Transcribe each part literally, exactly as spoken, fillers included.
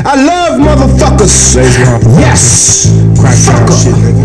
I love motherfuckers. Yes. Fucker. Shit, nigga.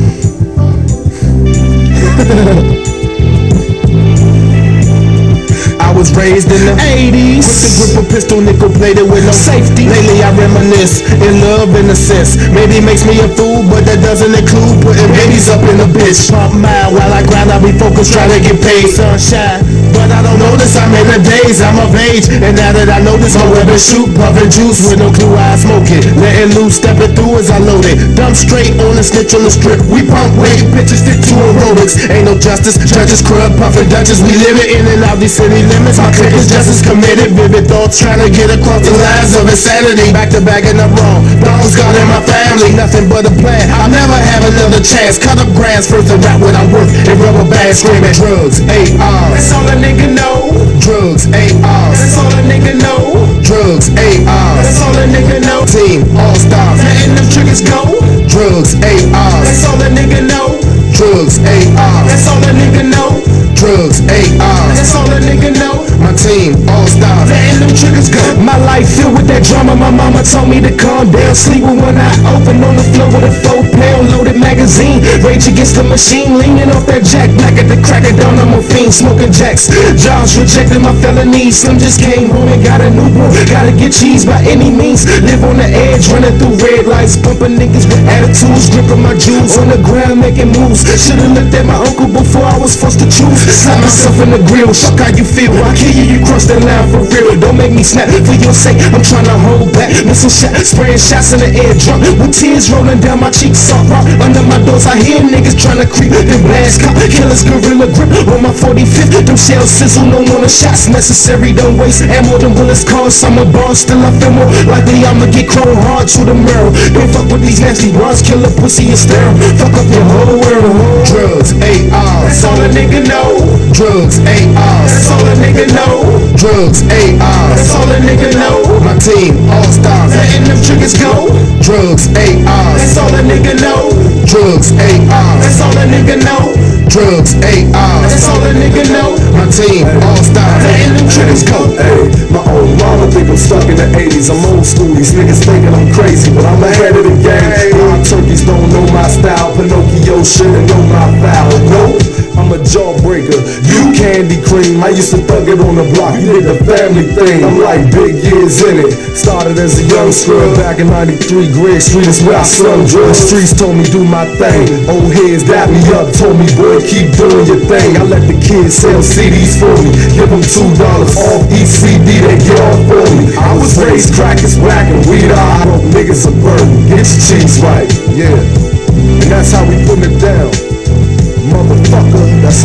I was raised in the eighties with the grip of pistol, nickel plated with no safety. Lately I reminisce in love in a sense. Maybe makes me a fool, but that doesn't include putting babies up in a bitch. Pump mine while I grind, I be focused trying to get paid. Sunshine, but I don't notice I'm in the days. I'm of age, and now that I know this, my weapon shoot, puffin' juice with no clue I smoke it. Letting loose, stepping through as I load it. Dumb straight on the snitch on the strip. We pump weight, bitches stick to aerobics. Ain't no justice, judges crud, puffin' Dutchess. We living in and out these city limits. My clique is just as committed. Vivid thoughts trying to get across the lines of insanity. Back to back and I'm wrong. Dogs got in my family, nothing but a plan. I'll never have another chance. Cut up grants first and rap what I'm worth. In rubber bands screaming drugs, A Rs. That's all a nigga know. Drugs, A Rs. That's all a nigga know. Drugs, A Rs. That's all a nigga know. Team All Stars, letting them triggers go. Drugs, A Rs. That's all a nigga know. Drugs, A Rs. That's all a nigga know. Drugs, A Rs. That's all a nigga know. My team, all stars, letting them triggers go. My life filled with that drama. My mama told me to calm down. Sleep with one eye open on the floor with a four pound loaded magazine. Rage against the machine, leaning off that jack. Black at the crack of dawn, I'm a fiend, smoking jacks. Jobs rejected my felonies. Slim just came home and got a newborn. Gotta get cheese by any means. Live on the edge, running through red lights, bumping niggas with attitudes, gripping my jewels on the ground, making moves. Should've looked at my uncle before I was forced to choose. Slap myself in the grill, fuck how you feel. I kill you, you cross that line for real. Don't make me snap for your sake. I'm trying to hold back, missing shots, spraying shots in the air, drunk with tears rolling down my cheeks. Soft rock under my doors. I hear niggas trying to creep. Then blast cop, killers gorilla grip on my forty-fifth. Them shells sizzle, no more the shots necessary. Don't waste ammo, them bullets cost. I'm a boss, still I feel more likely I'ma get chrome hard to the mirror. Don't fuck with these nasty bras, killer pussy and sterile. Fuck up your whole world. Drugs, A Rs. That's all a nigga know. Drugs, A Rs. That's all a nigga know. Drugs, A Rs. That's all a nigga know. My team, all stars, letting them triggers go. Drugs, A Rs. That's all a nigga know. Drugs, A Rs. That's all a nigga know. Drugs, A Rs. That's all a nigga know. My team, all stars, letting them triggers go. Hey, my old mama think I'm stuck in the eighties. I'm old school, these niggas thinking I'm crazy, but I'm ahead of the game. My turkeys don't know my style. Pinocchio shouldn't know my foul. Nope, I'm a jawbreaker. You candy cream. I used to thug it on the block. You did the family thing. I'm like big years in it. Started as a young scrub back in ninety-three. Greg Street is where I slum drug. The streets told me do my thing. Old heads dap me up, told me boy keep doing your thing. I let the kids sell C Ds for me. Give them two dollars off each C D they get off for me. I was raised crackers, whack and weed. I broke niggas a burden. Get your cheese right, yeah. And that's how we putting it down.